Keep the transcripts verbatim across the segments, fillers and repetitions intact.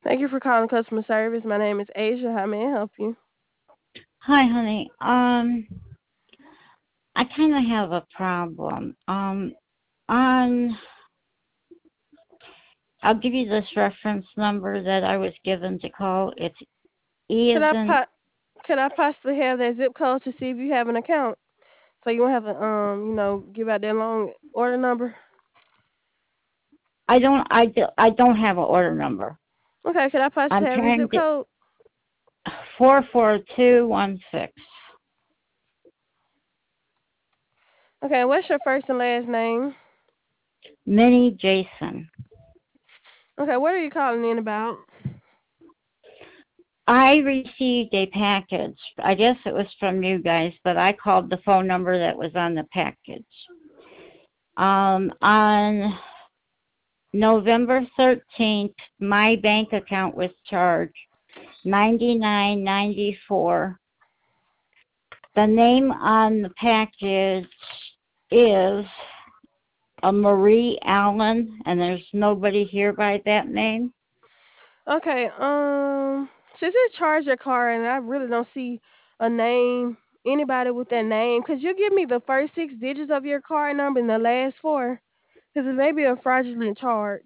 Thank you for calling customer service. My name is Asia. How may I help you? Hi, honey. Um, I kind of have a problem. Um, on, I'll give you this reference number that I was given to call. It's E Could as I in, po- could I possibly have that zip code to see if you have an account? So you won't have to um, you know, give out that long order number. I don't, I, do, I don't have an order number. Okay, could I possibly I'm have your trying zip to, code? four four two one six. Okay, what's your first and last name? Minnie Jason. Okay, what are you calling in about? I received a package. I guess it was from you guys, but I called the phone number that was on the package. Um, on November thirteenth, my bank account was charged ninety-nine ninety-four. The name on the package is a Marie Allen, and there's nobody here by that name. Okay, um, since it charged your car and I really don't see a name, anybody with that name, could you give me the first six digits of your card number and the last four? Because it may be a fraudulent charge.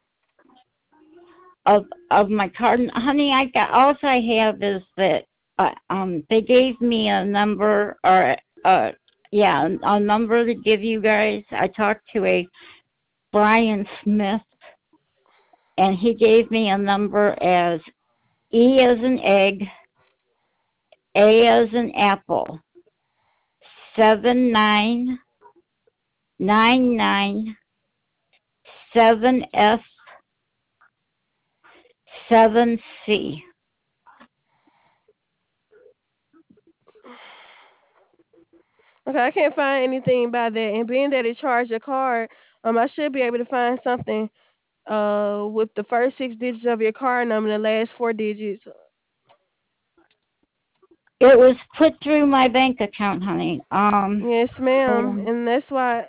Of of my card, honey, I got all I have is that uh, um they gave me a number or uh yeah a number to give you guys. I talked to a Brian Smith, and he gave me a number as E as in egg, A as in apple, seven nine nine nine seven F seven C. Okay, I can't find anything by that. And being that it charged your card, um, I should be able to find something uh with the first six digits of your card number and the last four digits. It was put through my bank account, honey. Um, Yes, hold ma'am. on. And that's why.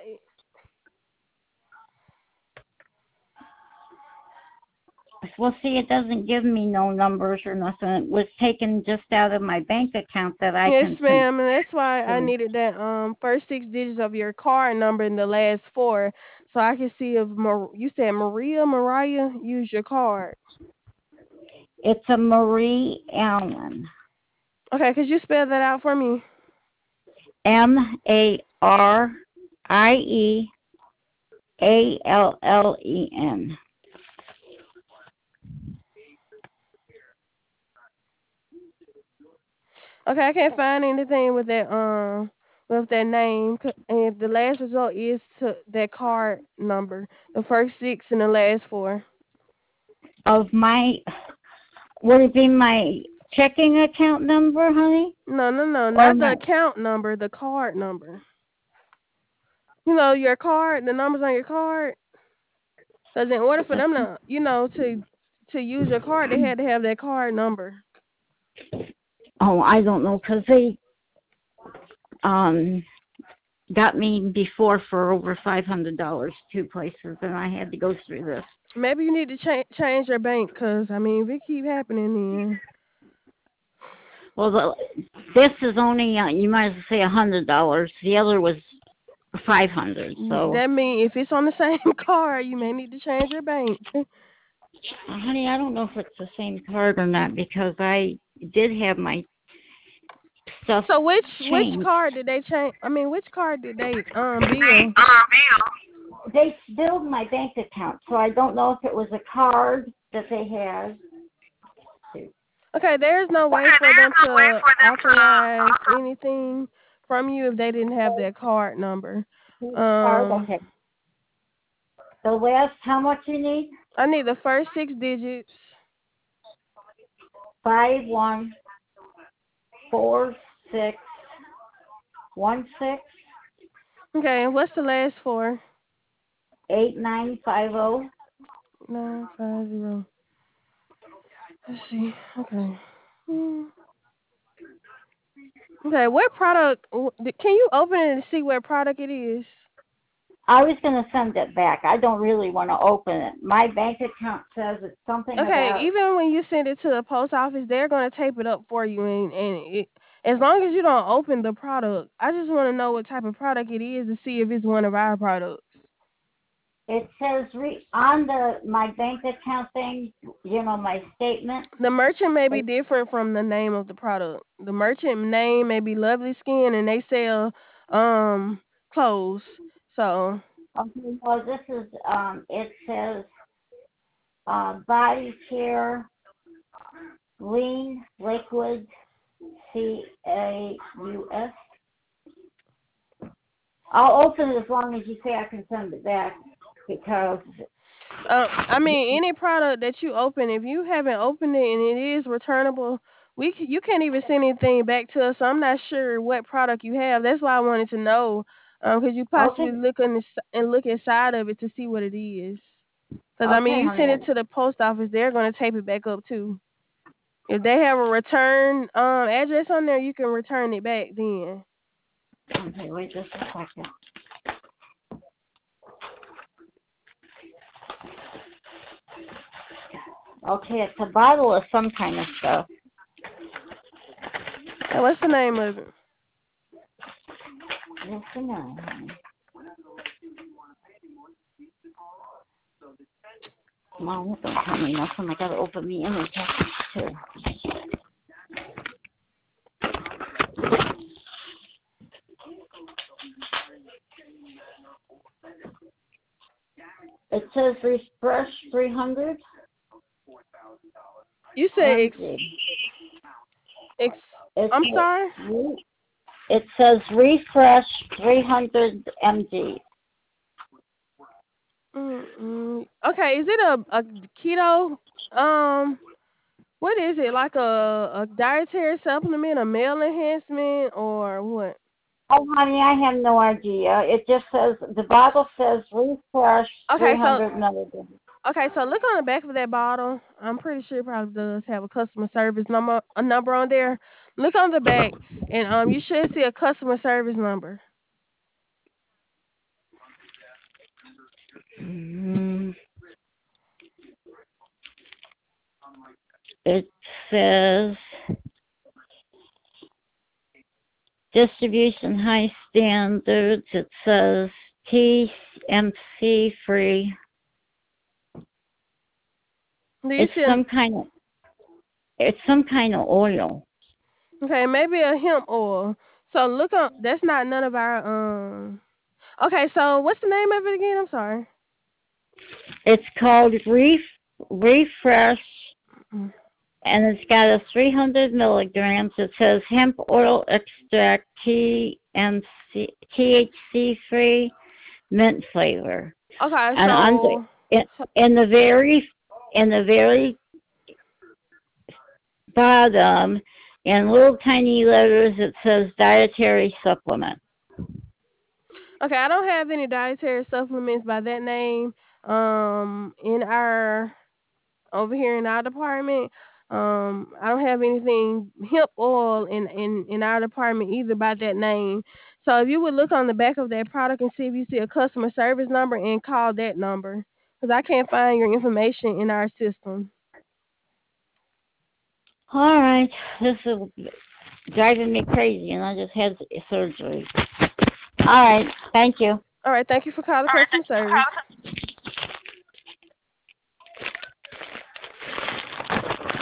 Well, see, it doesn't give me no numbers or nothing. It was taken just out of my bank account that I Yes, can. can ma'am. And that's why I needed that um first six digits of your card number and the last four, so I can see if Mar- you said Maria Mariah used your card. It's a Marie Allen. Okay, could you spell that out for me? M A R I E A L L E N. Okay, I can't find anything with that um with that name. C- And the last result is to that card number, the first six and the last four. Of my, would it be my checking account number, honey? No, no, no, Or not the my, account number, the card number. You know your card, the numbers on your card. Because in order for them to, you know, to to use your card, they had to have that card number. oh, I don't know, because they um got me before for over five hundred dollars two places, and I had to go through this. Maybe you need to cha- change your bank, because I mean, if it keep happening, then Well, the, this is only uh, you might as well say a hundred dollars. The other was five hundred. So, that mean if it's on the same card, you may need to change your bank. uh, honey, I don't know if it's the same card or not because I did have my stuff So which which changed. card did they change? I mean, which card did they um bill? They billed my bank account, so I don't know if it was a card that they had. Okay, there's no way for them to authorize anything from you if they didn't have that card number. Card, Um, okay. The last, how much you need? I need the first six digits. Five one four six one six Okay, and what's the last four? eight nine five zero. Nine five zero. Let's see. Okay. Hmm. Okay, what product? w- Can you open it and see what product it is? I was going to send it back. I don't really want to open it. My bank account says it's something Okay, about. even when you send it to the post office, they're gonna tape it up for you, and and it, as long as you don't open the product, I just want to know what type of product it is to see if it's one of our products. It says re, on the my bank account thing, you know, my statement. The merchant may be It, different from the name of the product. The merchant name may be Lovely Skin, and they sell um clothes. So okay, well, this is um. It says uh, body care, lean liquid, C A U S. I'll open it as long as you say I can send it back because. Uh, I mean, any product that you open, if you haven't opened it and it is returnable, we c- you can't even send anything back to us. So I'm not sure what product you have. That's why I wanted to know, because you Okay, possibly look on the, s- and look inside of it to see what it is. Because I mean, okay, you send honey. it to the post office, they're gonna tape it back up too. If they have a return um address on there, you can return it back then. Okay, wait just a second. Okay, it's a bottle of some kind of stuff. Okay, what's the name of it? Yes or no, honey? Mom, don't tell me nothing. I gotta open the image too. It says refresh three hundred You say ex mg. ex. It's I'm sorry. it says refresh three hundred mg. Mm-mm. Okay, is it a a keto um what is it? Like a a dietary supplement, a meal enhancement, or what? Oh, honey, I have no idea. It just says the bottle says refresh Okay, so three hundred milligrams. okay, so look on the back of that bottle. I'm pretty sure it probably does have a customer service number a number on there. Look on the back, and um you should see a customer service number. Mm, it says distribution high standards. It says T M C free. Do you It's see? A, some kind of it's some kind of oil. okay, maybe a hemp oil. So look on. That's not none of our um. Okay, so what's the name of it again? I'm sorry. It's called Ref Refresh, Mm. and it's got a three hundred milligrams. It says hemp oil extract, T M C T H C free, mint flavor. Okay, And under so in, so in the very in the very bottom, in little tiny letters, it says dietary supplement. okay, I don't have any dietary supplements by that name. Um, in our over here in our department, um, I don't have anything hemp oil in in in our department either by that name. So if you would look on the back of that product and see if you see a customer service number and call that number, because I can't find your information in our system. All right, this is driving me crazy, and I just had surgery. All right, thank you. All right, thank you for calling customer service.